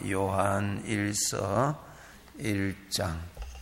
요한 1서 1장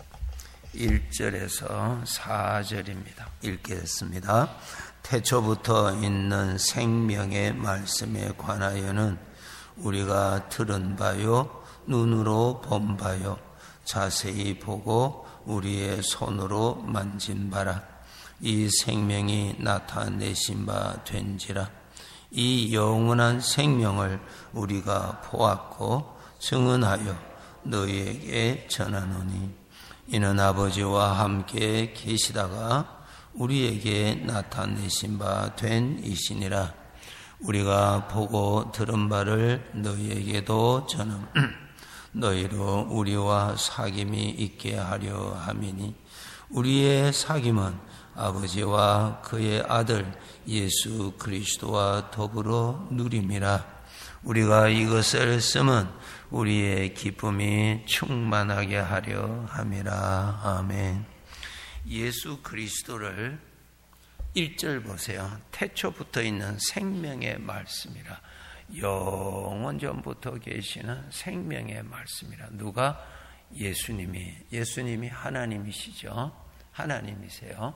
1절에서 4절입니다. 읽겠습니다. 태초부터 있는 생명의 말씀에 관하여는 우리가 들은 바요 눈으로 본 바요 자세히 보고 우리의 손으로 만진 바라. 이 생명이 나타내신 바 된지라. 이 영원한 생명을 우리가 보았고 증언하여 너희에게 전하노니 이는 아버지와 함께 계시다가 우리에게 나타내신 바 된 이시니라. 우리가 보고 들은 바를 너희에게도 전함. 너희로 우리와 사귐이 있게 하려 함이니 우리의 사귐은 아버지와 그의 아들 예수 그리스도와 더불어 누림이라. 우리가 이것을 쓰면 우리의 기쁨이 충만하게 하려 함이라. 아멘. 예수 그리스도를 1절 보세요. 태초부터 있는 생명의 말씀이라. 영원 전부터 계시는 생명의 말씀이라. 누가? 예수님이 하나님이시죠. 하나님이세요.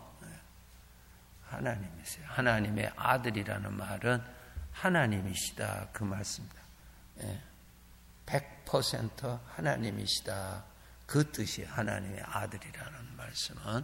하나님의 아들이라는 말은 하나님이시다 그 말씀입니다. 100% 하나님이시다 그 뜻이 하나님의 아들이라는 말씀은.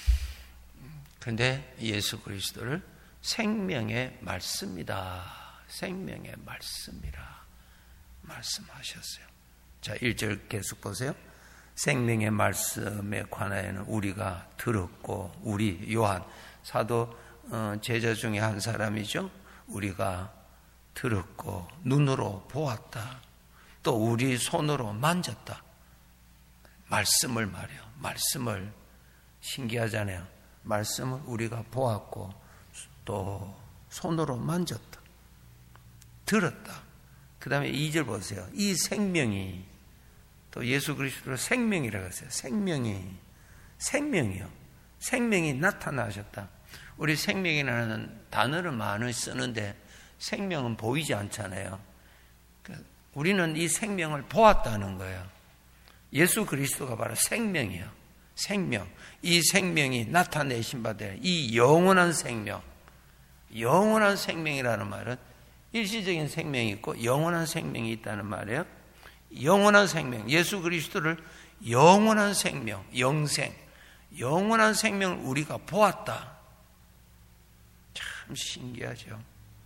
그런데 예수 그리스도를 생명의 말씀이다. 생명의 말씀이라 말씀하셨어요. 자, 1절 계속 보세요. 생명의 말씀에 관하여는 우리가 들었고, 우리 요한 사도 제자 중에 한 사람이죠. 우리가 들었고 눈으로 보았다. 또 우리 손으로 만졌다. 말씀을 말이요. 말씀을 신기하잖아요. 말씀을 우리가 보았고 또 손으로 만졌다. 들었다. 그 다음에 2절 보세요. 이 생명이, 또 예수 그리스도를 생명이라고 했어요. 생명이요. 생명이 나타나셨다. 우리 생명이라는 단어를 많이 쓰는데 생명은 보이지 않잖아요. 우리는 이 생명을 보았다는 거예요. 예수 그리스도가 바로 생명이에요. 생명. 이 생명이 나타내신 바들, 이 영원한 생명. 영원한 생명이라는 말은 일시적인 생명이 있고 영원한 생명이 있다는 말이에요. 영원한 생명, 예수 그리스도를 영원한 생명, 영생, 영원한 생명을 우리가 보았다. 참 신기하죠.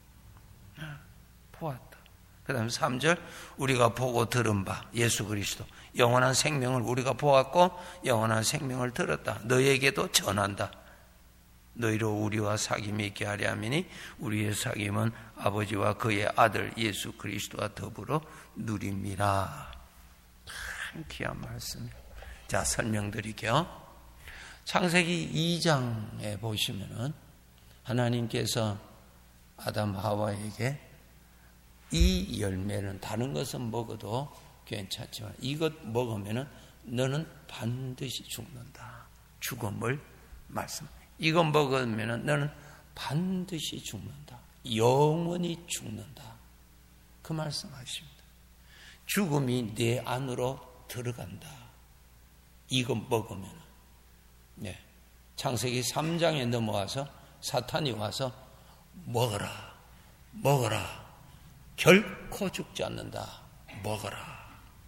보았다. 그 다음에 3절, 우리가 보고 들은 바, 예수 그리스도 영원한 생명을 우리가 보았고 영원한 생명을 들었다. 너희에게도 전한다. 너희로 우리와 사귐이 있게 하려 함이니 우리의 사귐은 아버지와 그의 아들 예수 그리스도와 더불어 누림이라. 참 귀한 말씀. 자, 설명드릴게요. 창세기 2장에 보시면은 하나님께서 아담 하와에게 이 열매는 다른 것은 먹어도 괜찮지만 이것 먹으면은 너는 반드시 죽는다. 죽음을 말씀. 이것 먹으면은 너는 반드시 죽는다. 영원히 죽는다. 그 말씀하십니다. 죽음이 내 안으로 들어간다. 이것 먹으면. 네. 창세기 3장에 넘어와서 사탄이 와서 먹어라. 결코 죽지 않는다. 먹어라.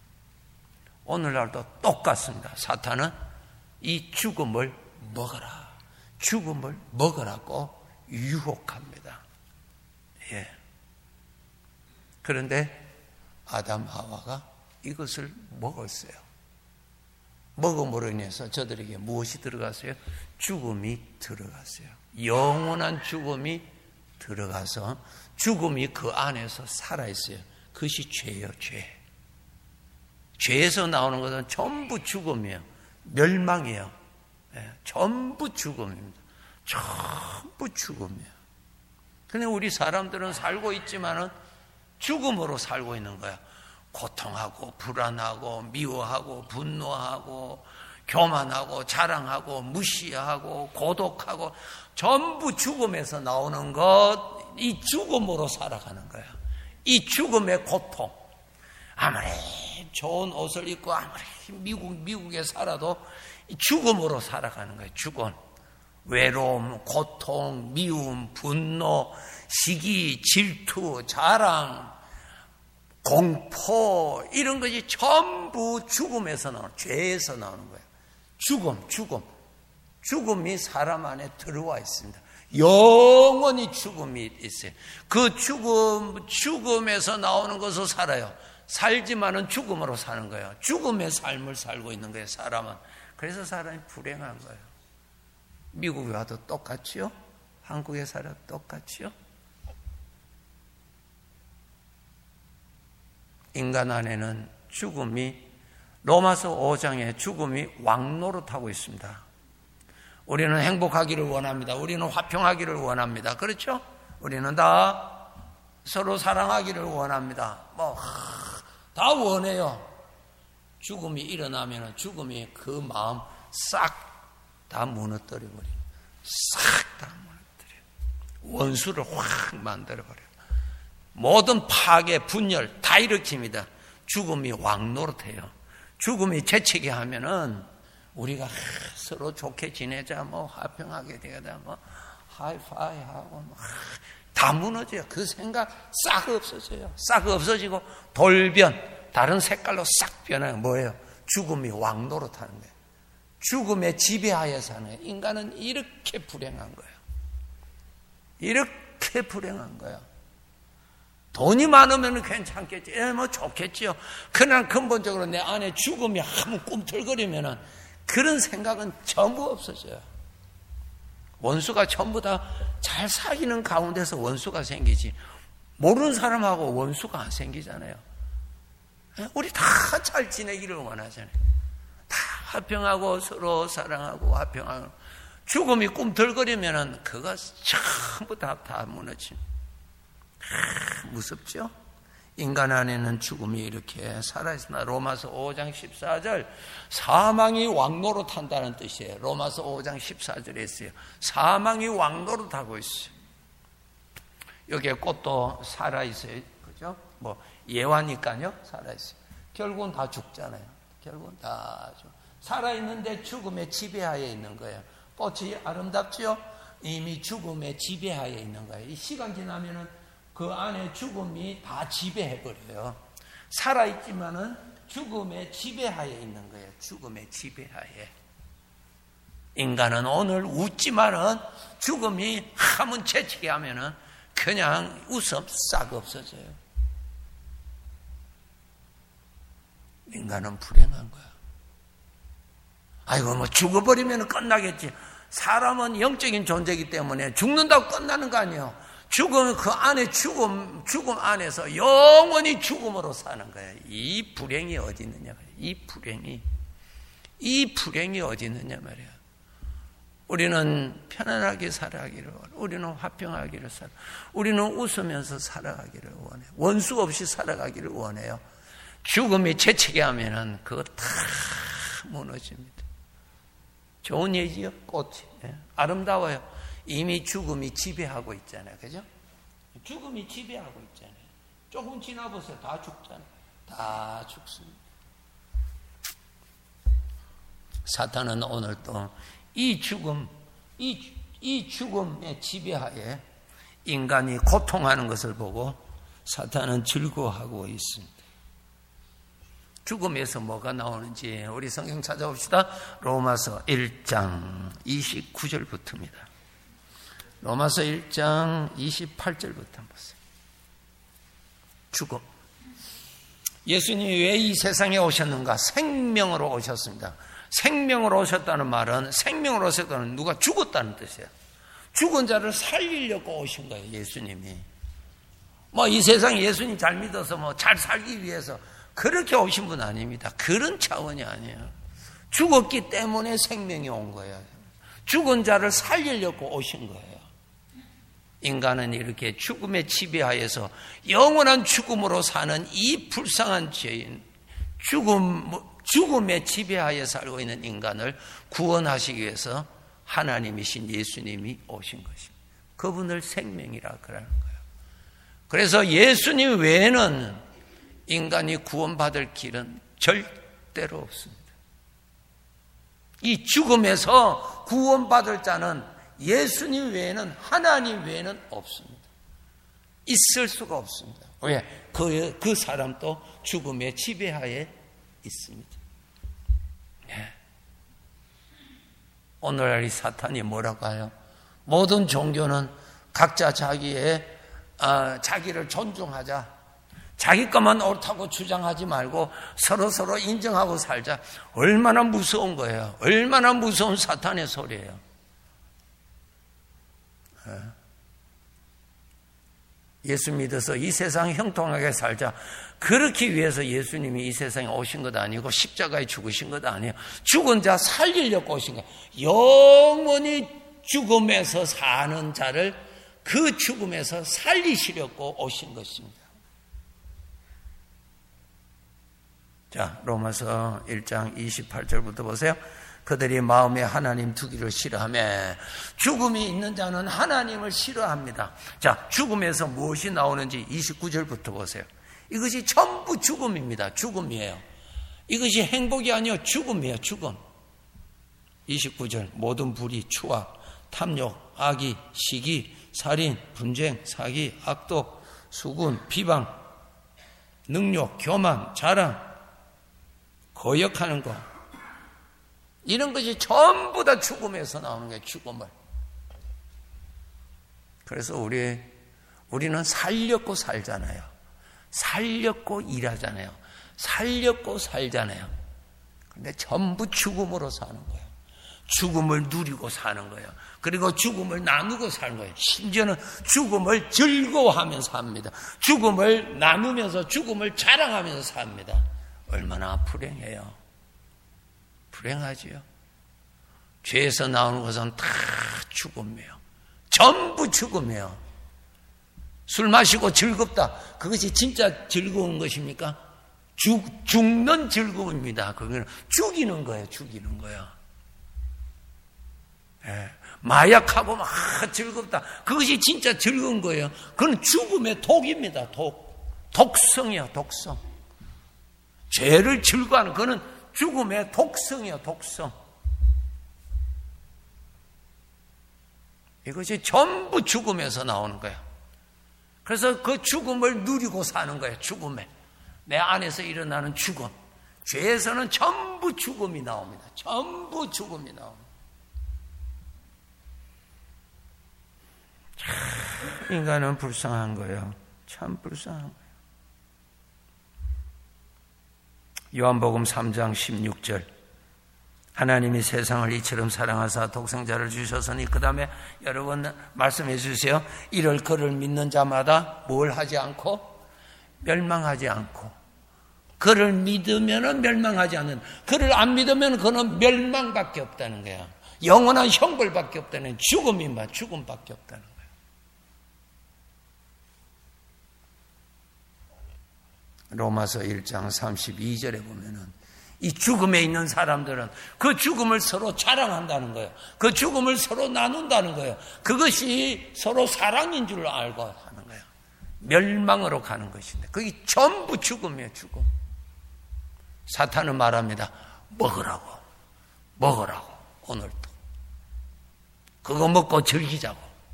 오늘날도 똑같습니다. 사탄은 이 죽음을 먹어라. 죽음을 먹으라고 유혹합니다. 예. 그런데 아담 하와가 이것을 먹었어요. 먹음으로 인해서 저들에게 무엇이 들어갔어요? 죽음이 들어갔어요. 영원한 죽음이 들어가서 죽음이 그 안에서 살아있어요. 그것이 죄예요, 죄. 죄에서 나오는 것은 전부 죽음이에요. 멸망이에요. 네, 전부 죽음입니다. 전부 죽음이에요. 근데 우리 사람들은 살고 있지만은 죽음으로 살고 있는 거야. 고통하고 불안하고 미워하고 분노하고 교만하고 자랑하고 무시하고 고독하고 전부 죽음에서 나오는 것, 이 죽음으로 살아가는 거야. 이 죽음의 고통. 아무리 좋은 옷을 입고 아무리 미국에 살아도 죽음으로 살아가는 거예요. 죽음. 외로움, 고통, 미움, 분노, 시기, 질투, 자랑, 공포 이런 것이 전부 죽음에서 나오는, 죄에서 나오는 거예요. 죽음이 사람 안에 들어와 있습니다. 영원히 죽음이 있어요. 그 죽음에서 나오는 것을 살아요. 살지만은 죽음으로 사는 거예요. 죽음의 삶을 살고 있는 거예요, 사람은. 그래서 사람이 불행한 거예요. 미국에 와도 똑같지요? 한국에 살아도 똑같지요? 인간 안에는 로마서 5장에 죽음이 왕노릇하고 있습니다. 우리는 행복하기를 원합니다. 우리는 화평하기를 원합니다. 그렇죠? 우리는 다 서로 사랑하기를 원합니다. 다 원해요. 죽음이 일어나면 죽음이 그 마음 싹 다 무너뜨려버려요. 싹 다 무너뜨려요. 원수를 확 만들어버려요. 모든 파괴, 분열 다 일으킵니다. 죽음이 왕노릇해요. 죽음이 재채기 하면은 우리가 서로 좋게 지내자, 화평하게 되자, 하이파이 하고, 다 무너져요. 그 생각 싹 없어져요. 싹 없어지고 돌변, 다른 색깔로 싹 변해요. 뭐예요? 죽음이 왕노릇하는 거예요. 죽음의 지배하에 사는 거예요. 인간은 이렇게 불행한 거예요. 이렇게 불행한 거예요. 돈이 많으면 괜찮겠지. 좋겠지요. 그러나 근본적으로 내 안에 죽음이 한번 꿈틀거리면은 그런 생각은 전부 없어져요. 원수가 전부 다 잘 사귀는 가운데서 원수가 생기지. 모르는 사람하고 원수가 안 생기잖아요. 우리 다 잘 지내기를 원하잖아요. 다 화평하고 서로 사랑하고 화평하고. 죽음이 꿈틀거리면은 그거 전부 다 무너집니다. 무섭죠? 인간 안에는 죽음이 이렇게 살아있습니다. 로마서 5장 14절 사망이 왕노릇한다는 뜻이에요. 로마서 5장 14절에 있어요. 사망이 왕노릇하고 있어요. 여기에 꽃도 살아있어요. 그죠? 예화니까요. 살아있어요. 결국은 다 죽잖아요. 결국은 다 살아있는데 죽음의 지배하에 있는 거예요. 꽃이 아름답지요? 이미 죽음의 지배하에 있는 거예요. 이 시간 지나면은 그 안에 죽음이 다 지배해버려요. 살아있지만은 죽음의 지배하에 있는 거예요. 죽음의 지배하에. 인간은 오늘 웃지만은 죽음이 한번 재치게 하면은 그냥 웃음 싹 없어져요. 인간은 불행한 거야. 아이고, 죽어버리면 끝나겠지. 사람은 영적인 존재이기 때문에 죽는다고 끝나는 거 아니에요. 죽음, 그 안에 죽음 안에서 영원히 죽음으로 사는 거예요. 이 불행이 어디 있느냐 말이에요. 이 불행이 어디 있느냐 말이에요. 우리는 편안하게 살아가기를 원해. 우리는 화평하기를 살아. 우리는 웃으면서 살아가기를 원해. 원수 없이 살아가기를 원해요. 죽음이 재채기 하면은 그거 다 무너집니다. 좋은 예지요, 꽃이. 아름다워요. 이미 죽음이 지배하고 있잖아요. 그죠? 죽음이 지배하고 있잖아요. 조금 지나보세요. 다 죽잖아요. 다 죽습니다. 사탄은 오늘 또 이 죽음의 지배하에 인간이 고통하는 것을 보고 사탄은 즐거워하고 있습니다. 죽음에서 뭐가 나오는지 우리 성경 찾아봅시다. 로마서 1장 29절부터입니다. 로마서 1장 28절부터 한번 보세요. 죽음. 예수님이 왜 이 세상에 오셨는가? 생명으로 오셨습니다. 생명으로 오셨다는 말은 생명으로 오셨다는 누가 죽었다는 뜻이에요. 죽은 자를 살리려고 오신 거예요. 예수님이. 이 세상에 예수님 잘 믿어서 잘 살기 위해서 그렇게 오신 분 아닙니다. 그런 차원이 아니에요. 죽었기 때문에 생명이 온 거예요. 죽은 자를 살리려고 오신 거예요. 인간은 이렇게 죽음의 지배하에서 영원한 죽음으로 사는 이 불쌍한 죄인, 죽음의 지배하에 살고 있는 인간을 구원하시기 위해서 하나님이신 예수님이 오신 것입니다. 그분을 생명이라 그러는 거예요. 그래서 예수님 외에는 인간이 구원받을 길은 절대로 없습니다. 이 죽음에서 구원받을 자는 예수님 외에는, 하나님 외에는 없습니다. 있을 수가 없습니다. 왜? 그 사람도 죽음의 지배하에 있습니다. 네. 오늘날 이 사탄이 뭐라고 해요? 모든 종교는 각자 자기를 존중하자. 자기 것만 옳다고 주장하지 말고 서로 인정하고 살자. 얼마나 무서운 거예요. 얼마나 무서운 사탄의 소리예요. 예수 믿어서 이 세상 형통하게 살자. 그렇기 위해서 예수님이 이 세상에 오신 것 아니고 십자가에 죽으신 것 아니에요. 죽은 자 살리려고 오신 거예요. 영원히 죽음에서 사는 자를 그 죽음에서 살리시려고 오신 것입니다. 자, 로마서 1장 28절부터 보세요. 그들이 마음에 하나님 두기를 싫어하며 죽음이 있는 자는 하나님을 싫어합니다. 자, 죽음에서 무엇이 나오는지 29절부터 보세요. 이것이 전부 죽음입니다. 죽음이에요. 이것이 행복이 아니요 죽음이에요. 죽음. 29절 모든 불의, 추악, 탐욕, 악의, 시기, 살인, 분쟁, 사기, 악독, 수군, 비방, 능욕, 교만, 자랑, 거역하는 것, 이런 것이 전부 다 죽음에서 나오는 거예요. 죽음을. 그래서 우리는 살렸고 살잖아요. 살렸고 일하잖아요. 살렸고 살잖아요. 근데 전부 죽음으로 사는 거예요. 죽음을 누리고 사는 거예요. 그리고 죽음을 나누고 사는 거예요. 심지어는 죽음을 즐거워하면서 삽니다. 죽음을 나누면서 죽음을 자랑하면서 삽니다. 얼마나 불행해요. 불행하지요. 죄에서 나오는 것은 다 죽음이에요. 전부 죽음이에요. 술 마시고 즐겁다. 그것이 진짜 즐거운 것입니까? 죽는 즐거움입니다. 그거는 죽이는 거예요. 죽이는 거예요. 예. 마약하고 막 즐겁다. 그것이 진짜 즐거운 거예요. 그건 죽음의 독입니다. 독성이에요. 독성. 죄를 즐거워하는 그는 죽음의 독성이에요. 독성. 이것이 전부 죽음에서 나오는 거예요. 그래서 그 죽음을 누리고 사는 거예요. 죽음에. 내 안에서 일어나는 죽음. 죄에서는 전부 죽음이 나옵니다. 전부 죽음이 나옵니다. 참 인간은 불쌍한 거예요. 참 불쌍한 거예요. 요한복음 3장 16절 하나님이 세상을 이처럼 사랑하사 독생자를 주셨으니 그 다음에 여러분 말씀해 주세요. 이를 그를 믿는 자마다 뭘 하지 않고 멸망하지 않고 그를 믿으면 멸망하지 않는 그를 안 믿으면 그는 멸망밖에 없다는 거야. 영원한 형벌밖에 없다는 죽음밖에 없다는 거야. 로마서 1장 32절에 보면은 이 죽음에 있는 사람들은 그 죽음을 서로 자랑한다는 거예요. 그 죽음을 서로 나눈다는 거예요. 그것이 서로 사랑인 줄 알고 하는 거예요. 멸망으로 가는 것인데 그게 전부 죽음이에요. 죽음. 사탄은 말합니다. 먹으라고 오늘도 그거 먹고 즐기자고.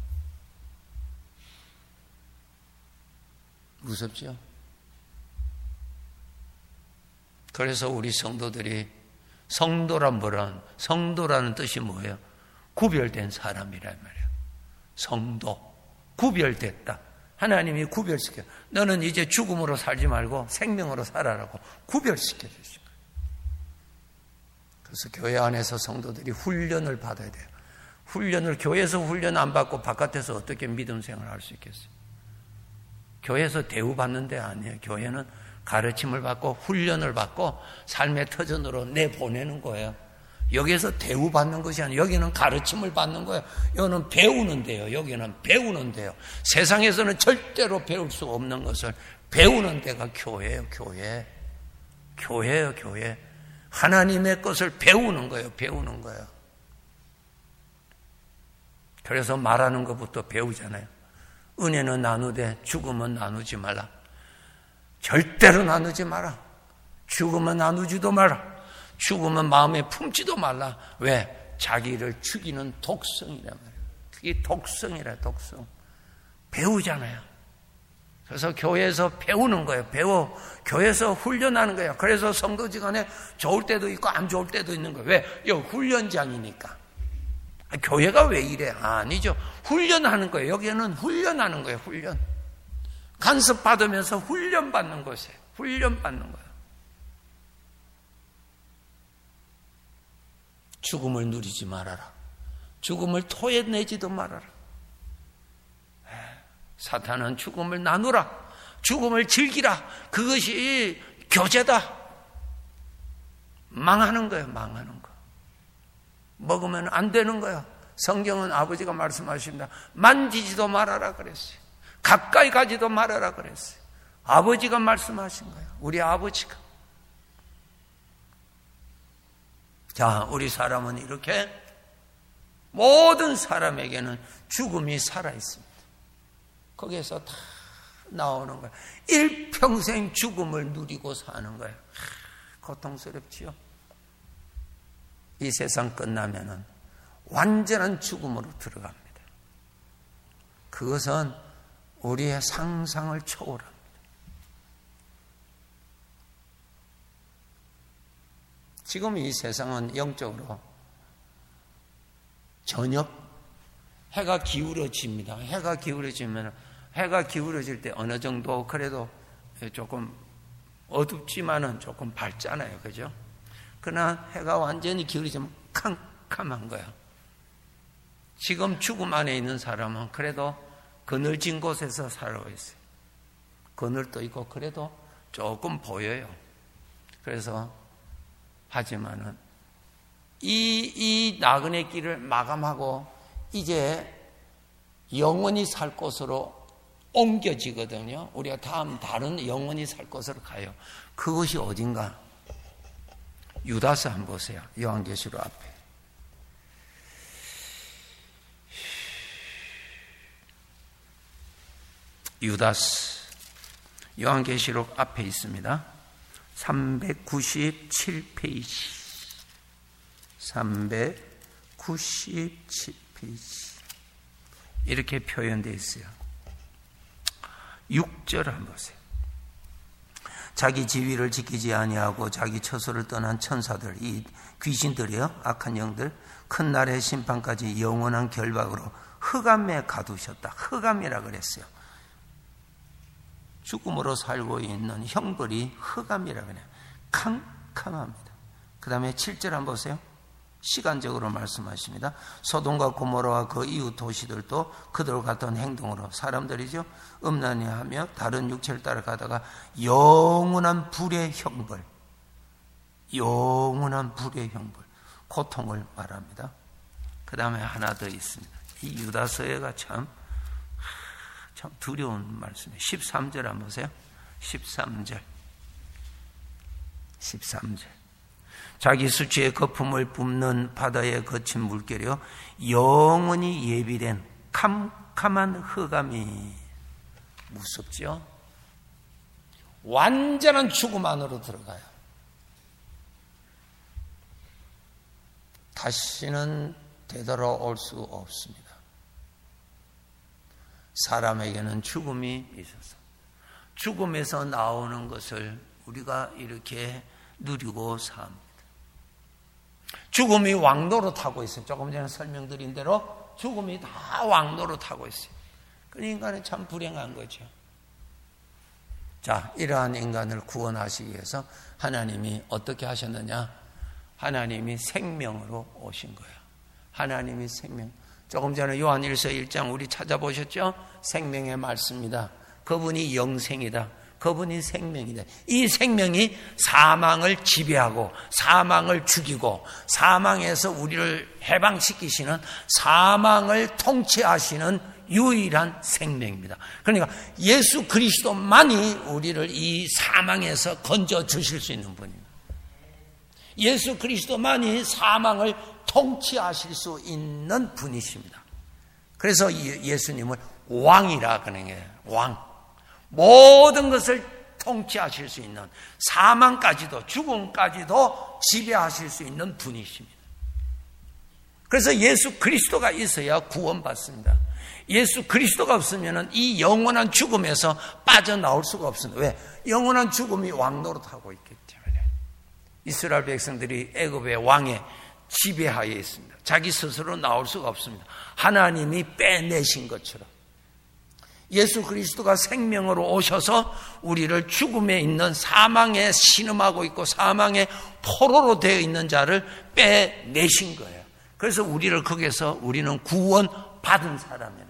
무섭죠? 그래서 우리 성도들이 성도라는 뜻이 뭐예요? 구별된 사람이란 말이에요. 성도, 구별됐다. 하나님이 구별시켜. 너는 이제 죽음으로 살지 말고 생명으로 살아라고 구별시켜 주신 거예요. 그래서 교회 안에서 성도들이 훈련을 받아야 돼요. 교회에서 훈련 안 받고 바깥에서 어떻게 믿음 생활을 할 수 있겠어요? 교회에서 대우받는 데 아니에요. 교회는 가르침을 받고 훈련을 받고 삶의 터전으로 내보내는 거예요. 여기에서 대우받는 것이 아니에요. 여기는 가르침을 받는 거예요. 여기는 배우는 데요. 여기는 배우는 데요. 세상에서는 절대로 배울 수 없는 것을 배우는 데가 교회예요. 교회예요. 교회. 하나님의 것을 배우는 거예요. 배우는 거예요. 그래서 말하는 것부터 배우잖아요. 은혜는 나누되 죽음은 나누지 말라. 절대로 나누지 마라. 죽으면 나누지도 마라. 죽으면 마음에 품지도 말라. 왜? 자기를 죽이는 독성이란 말이에요. 그게 독성이라, 독성. 배우잖아요. 그래서 교회에서 배우는 거예요. 교회에서 훈련하는 거예요. 그래서 성도지간에 좋을 때도 있고 안 좋을 때도 있는 거예요. 왜? 이 훈련장이니까. 교회가 왜 이래? 아니죠. 훈련하는 거예요. 여기는 훈련하는 거예요. 훈련. 간섭 받으면서 훈련받는 곳이에요. 훈련받는 거예요. 죽음을 누리지 말아라. 죽음을 토해내지도 말아라. 사탄은 죽음을 나누라. 죽음을 즐기라. 그것이 교제다. 망하는 거예요. 망하는 거. 먹으면 안 되는 거예요. 성경은 아버지가 말씀하십니다. 만지지도 말아라 그랬어요. 가까이 가지도 말아라 그랬어요. 아버지가 말씀하신 거예요. 우리 아버지가. 자, 우리 사람은 이렇게 모든 사람에게는 죽음이 살아있습니다. 거기에서 다 나오는 거예요. 일평생 죽음을 누리고 사는 거예요. 고통스럽지요. 이 세상 끝나면은 완전한 죽음으로 들어갑니다. 그것은 우리의 상상을 초월합니다. 지금 이 세상은 영적으로 저녁 해가 기울어집니다. 해가 기울어질 때 어느 정도 그래도 조금 어둡지만은 조금 밝잖아요. 그죠? 그러나 해가 완전히 기울어지면 캄캄한 거예요. 지금 죽음 안에 있는 사람은 그래도 그늘진 곳에서 살고 있어요. 그늘도 있고 그래도 조금 보여요. 그래서 하지만은 이 나그네 길을 마감하고 이제 영원히 살 곳으로 옮겨지거든요. 우리가 다른 영원히 살 곳으로 가요. 그것이 어딘가? 유다서 한번 보세요. 요한계시록 앞에. 유다서 요한계시록 앞에 있습니다. 397페이지. 397페이지. 이렇게 표현되어 있어요. 6절 한번 보세요. 자기 지위를 지키지 아니하고 자기 처소를 떠난 천사들, 이 귀신들이요, 악한 영들, 큰 날의 심판까지 영원한 결박으로 흑암에 가두셨다. 흑암이라 그랬어요. 죽음으로 살고 있는 형벌이 흑암이라 그래요. 캄캄합니다. 그 다음에 7절 한번 보세요. 시간적으로 말씀하십니다. 소돔과 고모라와 그 이웃 도시들도 그들 같은 행동으로 사람들이죠. 음란해하며 다른 육체를 따라가다가 영원한 불의 형벌, 영원한 불의 형벌, 고통을 말합니다. 그 다음에 하나 더 있습니다. 이 유다서에가 참 두려운 말씀이에요. 13절 한번 보세요. 13절. 자기 수치의 거품을 뿜는 바다에 거친 물결이요 영원히 예비된 캄캄한 흑암이 무섭죠. 완전한 죽음 안으로 들어가요. 다시는 되돌아올 수 없습니다. 사람에게는 죽음이 있어서 죽음에서 나오는 것을 우리가 이렇게 누리고 삽니다. 죽음이 왕노로 타고 있어요. 조금 전에 설명드린 대로 죽음이 다 왕노로 타고 있어요. 그 인간은 참 불행한 거죠. 자, 이러한 인간을 구원하시기 위해서 하나님이 어떻게 하셨느냐? 하나님이 생명으로 오신 거예요. 하나님이 생명. 조금 전에 요한일서 1장 우리 찾아보셨죠? 생명의 말씀이다. 그분이 영생이다. 그분이 생명이다. 이 생명이 사망을 지배하고 사망을 죽이고 사망에서 우리를 해방시키시는 사망을 통치하시는 유일한 생명입니다. 그러니까 예수 그리스도만이 우리를 이 사망에서 건져 주실 수 있는 분입니다. 예수 그리스도만이 사망을 통치하실 수 있는 분이십니다. 그래서 예수님을 왕이라 그러는 거예요. 왕. 모든 것을 통치하실 수 있는, 사망까지도, 죽음까지도 지배하실 수 있는 분이십니다. 그래서 예수 그리스도가 있어야 구원받습니다. 예수 그리스도가 없으면 이 영원한 죽음에서 빠져나올 수가 없습니다. 왜? 영원한 죽음이 왕노릇하고 있기 때문에. 이스라엘 백성들이 애굽의 왕의 지배하에 있습니다. 자기 스스로 나올 수가 없습니다. 하나님이 빼내신 것처럼. 예수 그리스도가 생명으로 오셔서 우리를 죽음에 있는 사망에 신음하고 있고 사망의 포로로 되어 있는 자를 빼내신 거예요. 그래서 우리를 거기서 우리는 구원받은 사람이에요.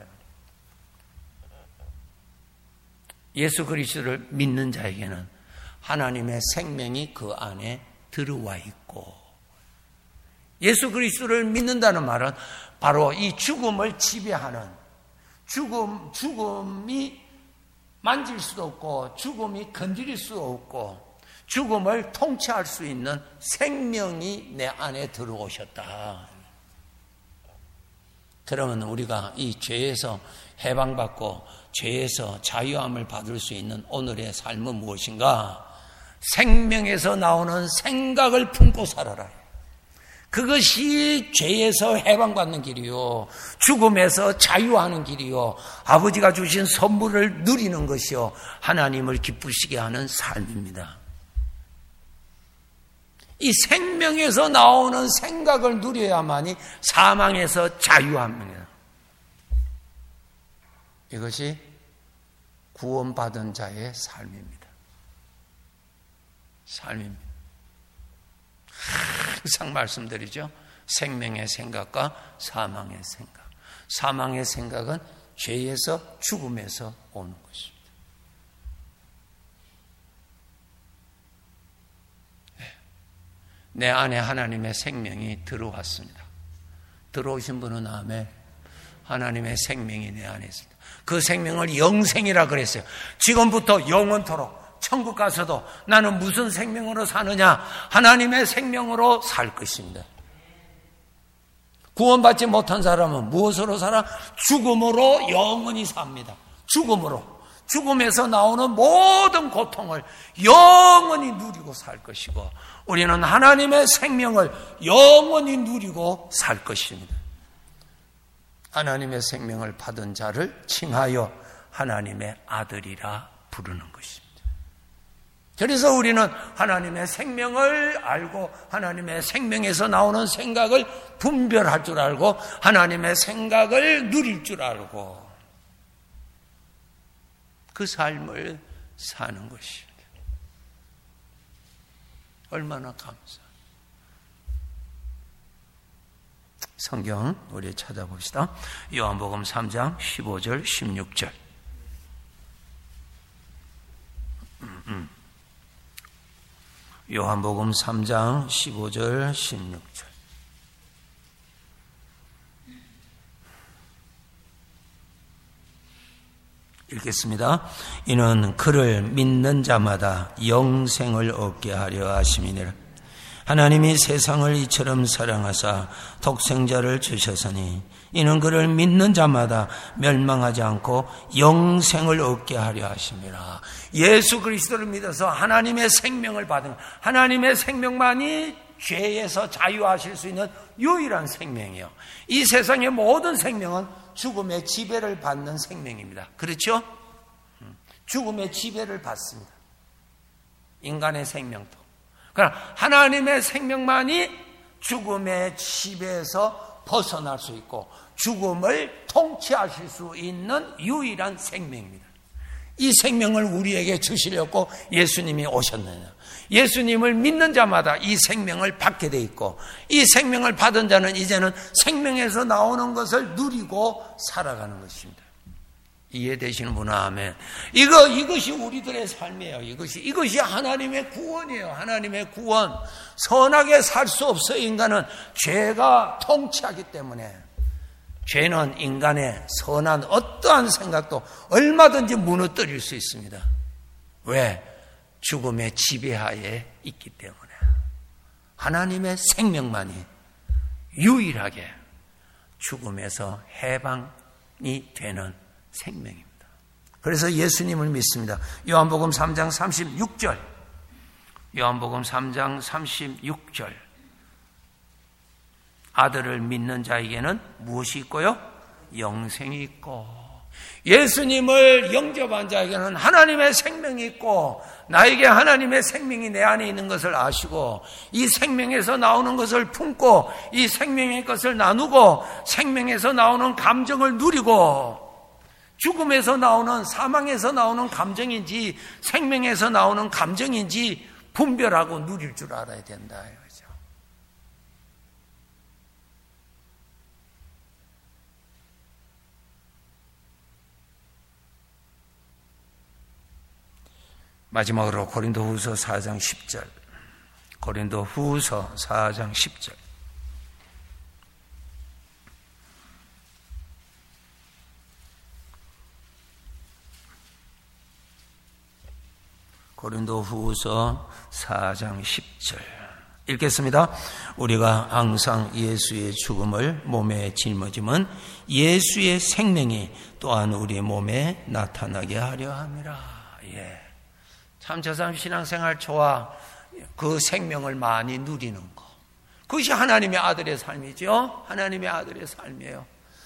예수 그리스도를 믿는 자에게는 하나님의 생명이 그 안에 들어와 있고, 예수 그리스도를 믿는다는 말은 바로 이 죽음을 지배하는, 죽음이 만질 수도 없고 죽음이 건드릴 수도 없고 죽음을 통치할 수 있는 생명이 내 안에 들어오셨다. 그러면 우리가 이 죄에서 해방받고 죄에서 자유함을 받을 수 있는 오늘의 삶은 무엇인가? 생명에서 나오는 생각을 품고 살아라. 그것이 죄에서 해방받는 길이요, 죽음에서 자유하는 길이요, 아버지가 주신 선물을 누리는 것이요, 하나님을 기쁘시게 하는 삶입니다. 이 생명에서 나오는 생각을 누려야만이 사망에서 자유합니다. 이것이 구원받은 자의 삶입니다. 삶입니다. 항상 말씀드리죠. 생명의 생각과 사망의 생각. 사망의 생각은 죄에서 죽음에서 오는 것입니다. 내 안에 하나님의 생명이 들어왔습니다. 들어오신 분은 아멘. 하나님의 생명이 내 안에 있습니다. 그 생명을 영생이라 그랬어요. 지금부터 영원토록 천국 가서도 나는 무슨 생명으로 사느냐? 하나님의 생명으로 살 것입니다. 구원받지 못한 사람은 무엇으로 살아? 죽음으로 영원히 삽니다. 죽음으로. 죽음에서 나오는 모든 고통을 영원히 누리고 살 것이고, 우리는 하나님의 생명을 영원히 누리고 살 것입니다. 하나님의 생명을 받은 자를 칭하여 하나님의 아들이라 부르는 것입니다. 그래서 우리는 하나님의 생명을 알고 하나님의 생명에서 나오는 생각을 분별할 줄 알고 하나님의 생각을 누릴 줄 알고 그 삶을 사는 것입니다. 얼마나 감사합니다. 성경 우리 찾아봅시다. 요한복음 3장 15절 16절. 요한복음 3장 15절 16절. 읽겠습니다. 이는 그를 믿는 자마다 영생을 얻게 하려 하심이니라. 하나님이 세상을 이처럼 사랑하사 독생자를 주셨으니 이는 그를 믿는 자마다 멸망하지 않고 영생을 얻게 하려 하심이라. 예수 그리스도를 믿어서 하나님의 생명을 받은, 하나님의 생명만이 죄에서 자유하실 수 있는 유일한 생명이에요. 이 세상의 모든 생명은 죽음의 지배를 받는 생명입니다. 그렇죠? 죽음의 지배를 받습니다. 인간의 생명도. 그러나 하나님의 생명만이 죽음의 지배에서 벗어날 수 있고 죽음을 통치하실 수 있는 유일한 생명입니다. 이 생명을 우리에게 주시려고 예수님이 오셨느냐. 예수님을 믿는 자마다 이 생명을 받게 돼 있고 이 생명을 받은 자는 이제는 생명에서 나오는 것을 누리고 살아가는 것입니다. 이해되시는 분은 아멘. 이것이 우리들의 삶이에요. 이것이 하나님의 구원이에요. 하나님의 구원. 선하게 살 수 없어요. 인간은 죄가 통치하기 때문에. 죄는 인간의 선한 어떠한 생각도 얼마든지 무너뜨릴 수 있습니다. 왜? 죽음의 지배하에 있기 때문에. 하나님의 생명만이 유일하게 죽음에서 해방이 되는 생명입니다. 그래서 예수님을 믿습니다. 요한복음 3장 36절. 요한복음 3장 36절. 아들을 믿는 자에게는 무엇이 있고요? 영생이 있고, 예수님을 영접한 자에게는 하나님의 생명이 있고, 나에게 하나님의 생명이 내 안에 있는 것을 아시고, 이 생명에서 나오는 것을 품고, 이 생명의 것을 나누고, 생명에서 나오는 감정을 누리고, 죽음에서 나오는, 사망에서 나오는 감정인지 생명에서 나오는 감정인지 분별하고 누릴 줄 알아야 된다. 그렇죠? 마지막으로 고린도후서 4장 10절. 고린도후서 4장 10절. 고린도후서 4장 10절 읽겠습니다. 우리가 항상 예수의 죽음을 몸에 짊어짐은 예수의 생명이 또한 우리 몸에 나타나게 하려 함이라. 예. 참 저 사람 신앙생활 좋아. 그 생명을 많이 누리는 거. 그것이 하나님의 아들의 삶이죠. 하나님의 아들의 삶이에요.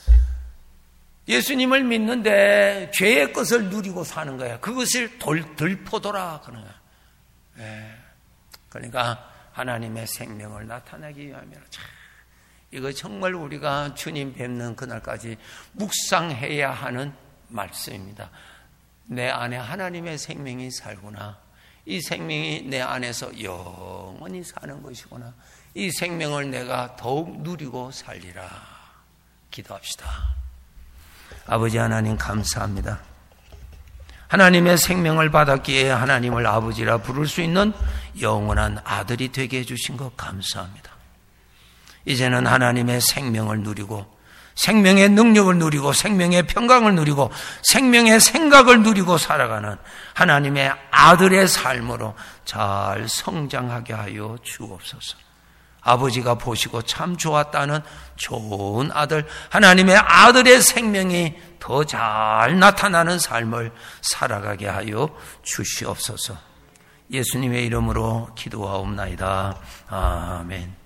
예수님을 믿는데 죄의 것을 누리고 사는 거야. 그것을 들포도라 그러는 거야. 예. 그러니까 하나님의 생명을 나타내기 위함이라. 이거 정말 우리가 주님 뵙는 그날까지 묵상해야 하는 말씀입니다. 내 안에 하나님의 생명이 살구나. 이 생명이 내 안에서 영원히 사는 것이구나. 이 생명을 내가 더욱 누리고 살리라. 기도합시다. 아버지 하나님 감사합니다. 하나님의 생명을 받았기에 하나님을 아버지라 부를 수 있는 영원한 아들이 되게 해주신 것 감사합니다. 이제는 하나님의 생명을 누리고 생명의 능력을 누리고 생명의 평강을 누리고 생명의 생각을 누리고 살아가는 하나님의 아들의 삶으로 잘 성장하게 하여 주옵소서. 아버지가 보시고 참 좋았다는 좋은 아들, 하나님의 아들의 생명이 더 잘 나타나는 삶을 살아가게 하여 주시옵소서. 예수님의 이름으로 기도하옵나이다. 아멘.